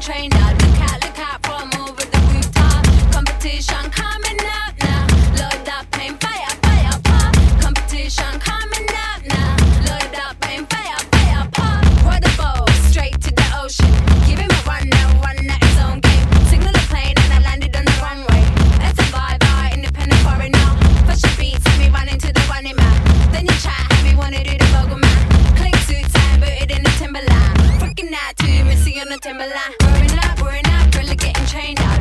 trainer. Look out from over the rooftop. Competition coming up now. Load up, aim, fire, fire, pop. Competition coming up now. Load up, aim, fire, fire, pop. Ride the boat straight to the ocean. Give him a run now, run at his own game. Signal a plane and I landed on the runway. That's a vibe, independent foreigner. Fashion beats, had me running to the running man. Then you chat, had me wanna do the vocal man. Click suits and booted in the Timberland. Freaking out to you, missing on the Timberland. Growing up, really getting trained out.